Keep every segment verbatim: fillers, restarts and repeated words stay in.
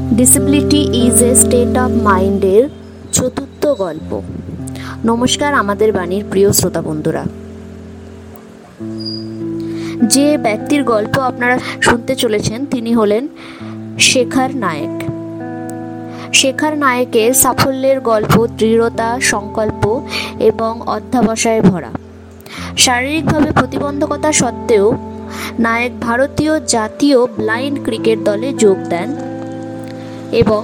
Disability is a state of মাইন্ডের চতুর্থ গল্প। নমস্কার আমাদের বাণীর প্রিয় শ্রোতা বন্ধুরা। যে ব্যক্তির গল্প আপনারা শুনতে চলেছেন তিনি হলেন শেখর নায়েক। শেখর নায়েকের সাফল্যের গল্প দৃঢ়তা, সংকল্প এবং অধ্যবসায়ে ভরা। শারীরিকভাবে প্রতিবন্ধকতা সত্ত্বেও নায়েক ভারতীয় জাতীয় ব্লাইন্ড ক্রিকেট দলে যোগ দেন এবং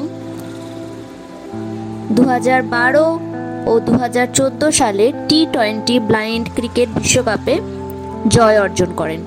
দু হাজার বারো ও দু হাজার চোদ্দো সালে টি টোয়েন্টি ব্লাইন্ড ক্রিকেট বিশ্বকাপে জয় অর্জন করেন।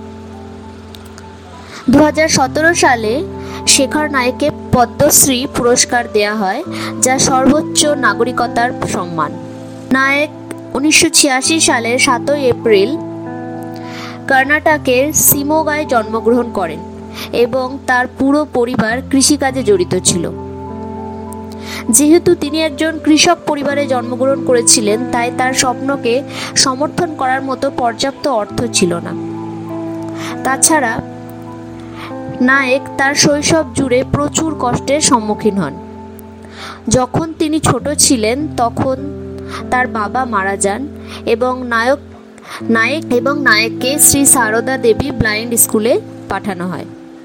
দু হাজার সতেরো সালে শেখর নায়েককে পদ্মশ্রী পুরস্কার দেয়া হয়, যা সর্বোচ্চ নাগরিকতার সম্মান। নায়েক উনিশশো ছিয়াশি সালের সাতই এপ্রিল কর্ণাটকের শিমোগায় জন্মগ্রহণ করেন এবং তার পুরো পরিবার কৃষিকাজে জড়িত ছিল। যেহেতু তিনি একজন কৃষক পরিবারে জন্মগ্রহণ করেছিলেন, তাই তার স্বপ্নকে সমর্থন করার মতো পর্যাপ্ত অর্থ ছিল না। তাছাড়া নায়েক তার শৈশব জুড়ে প্রচুর কষ্টের সম্মুখীন হন। যখন তিনি ছোট ছিলেন তখন তার বাবা মারা যান এবং নায়ক নায়েক এবং নায়েককে শ্রী সারদা দেবী ব্লাইন্ড স্কুলে পাঠানো হয়।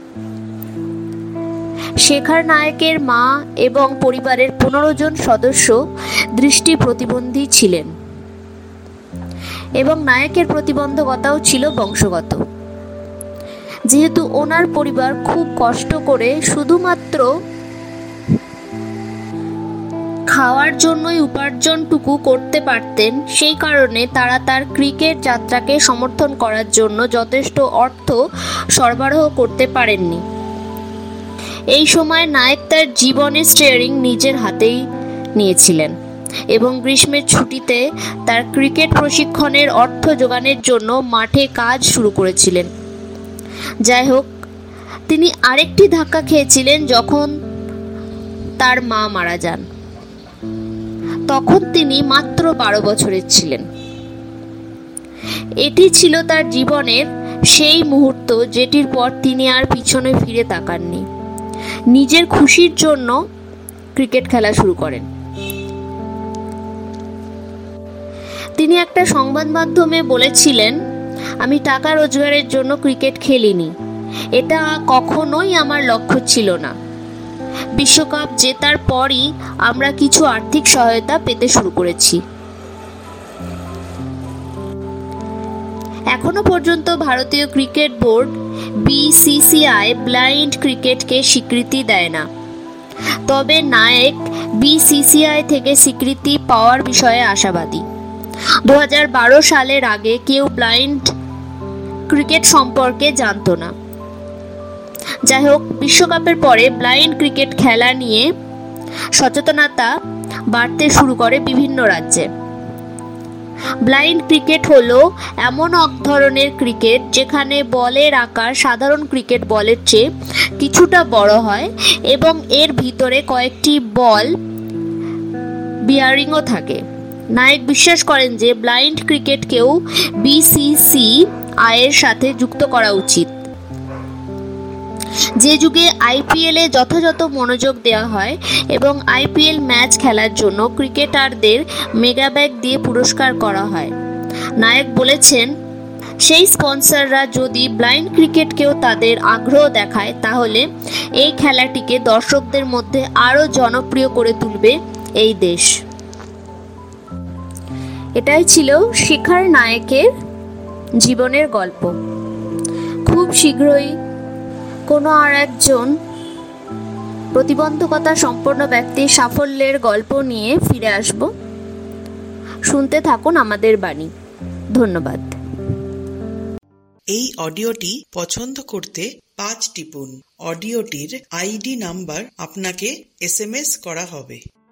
শেখর নায়েকের মা এবং পরিবারের পনেরো জন সদস্য দৃষ্টি প্রতিবন্ধী ছিলেন এবং নায়েকের প্রতিবন্ধকতাও ছিল বংশগত। যেহেতু ওনার পরিবার খুব কষ্ট করে শুধুমাত্র খাওয়ার জন্যই উপার্জনটুকু করতে পারতেন, সেই কারণে তারা তার ক্রিকেট যাত্রাকে সমর্থন করার জন্য যথেষ্ট অর্থ সরবরাহ করতে পারেননি। এই সময় নায়েক তার জীবনের স্টিয়ারিং নিজের হাতেই নিয়েছিলেন এবং গ্রীষ্মের ছুটিতে তার ক্রিকেট প্রশিক্ষণের অর্থ জোগানোর জন্য মাঠে কাজ শুরু করেছিলেন। যাই হোক, তিনি আরেকটি ধাক্কা খেয়েছিলেন যখন তার মা মারা যান। তখন তিনি মাত্র বারো বছরের ছিলেন। এটি ছিল তার জীবনের সেই মুহূর্ত যেটির পর তিনি আর পিছনে ফিরে তাকাননি। নিজের খুশির জন্য ক্রিকেট খেলা শুরু করেন। তিনি একটা সংবাদ মাধ্যমে বলেছিলেন, আমি টাকা রোজগারের জন্য ক্রিকেট খেলিনি, এটা কখনোই আমার লক্ষ্য ছিল না। বিশ্বকাপ জেতার পরই আমরা কিছু আর্থিক সহায়তা পেতে শুরু করেছি। এখনো পর্যন্ত ভারতীয় ক্রিকেট বোর্ড বিসিসিআই ব্লাইন্ড ক্রিকেটকে স্বীকৃতি দেয় না। তবে নায়েক বিসিসিআই থেকে স্বীকৃতি পাওয়ার বিষয়ে আশাবাদী। দু হাজার বারো সালের আগে কেউ ব্লাইন্ড ক্রিকেট সম্পর্কে জানত না। যাই হোক, বিশ্বকাপের পরে ব্লাইন্ড ক্রিকেট খেলা নিয়ে সচেতনতা বাড়তে শুরু করে বিভিন্ন রাজ্যে। ব্লাইন্ড ক্রিকেট হলো এমন এক ধরনের ক্রিকেট যেখানে বলের আকার সাধারণ ক্রিকেট বলের চেয়ে কিছুটা বড় হয় এবং এর ভিতরে কয়েকটি বল বিয়ারিংও থাকে। নায়েক বিশ্বাস করেন যে ব্লাইন্ড ক্রিকেটকেও বিসিসিআই এর সাথে যুক্ত করা উচিত। যে যুগে আইপিএল এ যথাযথ মনোযোগ দেওয়া হয় এবং আইপিএল ম্যাচ খেলার জন্য ক্রিকেটারদের মেগাব্যাগ দিয়ে পুরস্কার করা হয়। নায়েক বলেছেন, সেই স্পন্সররা যদি ব্লাইন্ড ক্রিকেটকেও তাদের আগ্রহ দেখায় তাহলে এই খেলাটিকে দর্শকদের মধ্যে আরও জনপ্রিয় করে তুলবে এই দেশ। এটাই ছিল শেখর নায়েকের জীবনের গল্প। খুব শীঘ্রই কোনো আর একজন প্রতিবন্ধকতা সম্পন্ন ব্যক্তির সাফল্যের গল্প নিয়ে ফিরে আসব। শুনতে থাকুন আমাদের বাণী। ধন্যবাদ। এই অডিওটি পছন্দ করতে পাঁচ টিপুন। অডিওটির আইডি নাম্বার আপনাকে এস এম এস করা হবে।